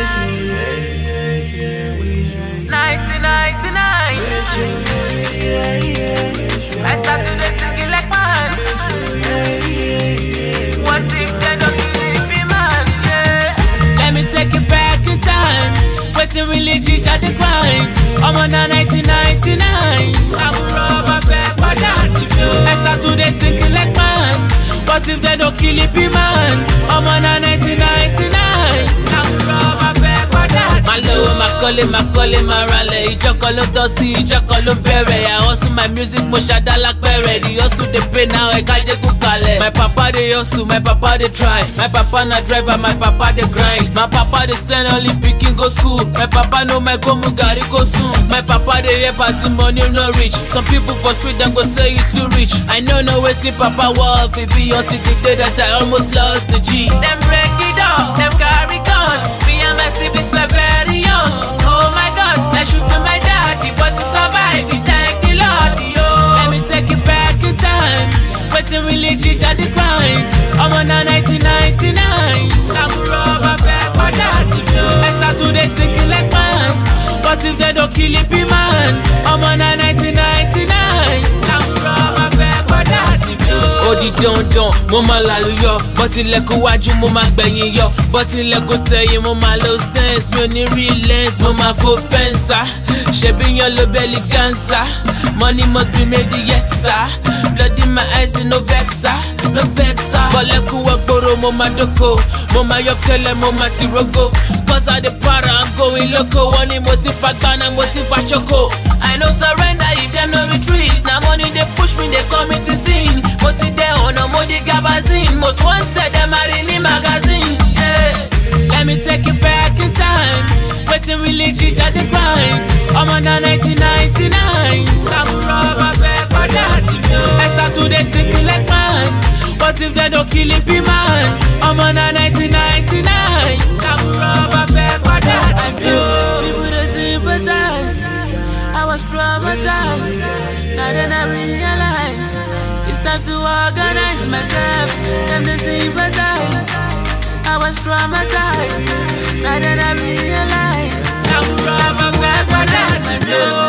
1999. I started to sing like man. What if they don't believe me, man? Yeah. Let me take it back in time. Waiting really teach at the grind. I'm on a 1999. I'm a rubber fair, but that's it. I start to sing like man. What if they don't kill it, be man? I'm on a 1999. I'm a rubber fair, but that's it. My low, my calling, my rally. Ìjọkọ̀ ló tọ́ sí, ìjọkọ̀ ló bẹ̀rẹ̀. I hustle my music, mo ṣàdá lápẹ̀rẹ̀. The hustle dey pay now, ẹ̀ka jẹ́ kú kalẹ̀. My papa dey hustle, my papa dey try. My papa na driver, my papa dey grind. My papa dey send only pikin go school. My papa know my go Mugari go soon. My papa dey help as the money no reach. Some people for street dem go say you too rich. I know wetin papa worth it be until the day that I almost lost the G. Them break it up, them carry gun. Me and my siblings were very young. Oh my God, I shoot to my daddy, but to survive, we thank the Lord, yo. Let me take it back in time. Waiting really teach at the grind. I'm on a 1999. I'm a rubber fair, but that's it, yo. I start to singing like man. But if they don't kill it, be man. I'm on a 1999. I'm a rubber fair, but that's it, yo. Odi dandan, mo ma lálùyọ. Bọ́tílẹ̀kùn wájú, mo ma gbẹ̀yìn yọ. Bọ́tílẹ̀kùn tẹ̀yìn, mo ma lo sense. Mi ò ní relent, mo ma fo fẹ́ǹsà. Ṣebí yan ló bẹ́ẹ̀lì gánsà. Money must be made, yes sir. Blood in my eyes, no vexa, no vexa. Bọ́lẹ̀kùn wọ́gbòrò, mo ma dóko. Mo ma yọkẹ́lẹ́, mo ma ti rogo. Cause I the para, I'm going loco. Wọ́n ní mo ti fa gbana, mo ti fa choco. I no surrender if them no retreat. Na money they push me, they call me to sin. Mo ti dé ọ̀nà, mo di gabazine. Most wanted, them are in the magazine. Yeah. Let me take it back in time. Waiting really teach at the grind. I'm on a 1999. I'm a rubber fair, but that's it, yo. I start to sing like man. But if they don't kill it, be man. I'm on a 1999. I'm a rubber fair, but that's it, yo. People they sympathize. I was traumatized. Now then I realize it's time to organize myself. Them they sympathize. I was traumatized. Now then I realize I'm a rubber fair, but that's it, yo.